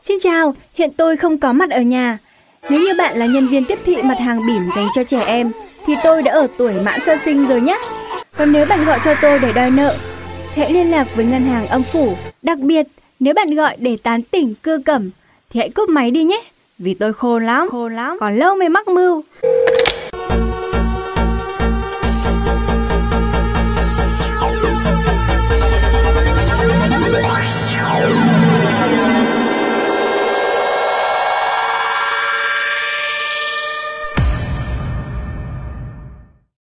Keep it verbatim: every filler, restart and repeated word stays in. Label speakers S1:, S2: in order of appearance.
S1: Xin chào, hiện tôi không có mặt ở nhà. Nếu như bạn là nhân viên tiếp thị mặt hàng bỉm dành cho trẻ em, thì tôi đã ở tuổi mãn sơ sinh rồi nhé. Còn nếu bạn gọi cho tôi để đòi nợ, hãy liên lạc với ngân hàng âm phủ. Đặc biệt, nếu bạn gọi để tán tỉnh cưa cẩm, thì hãy cúp máy đi nhé. Vì tôi khôn lắm, khôn lắm, còn lâu mới mắc mưu.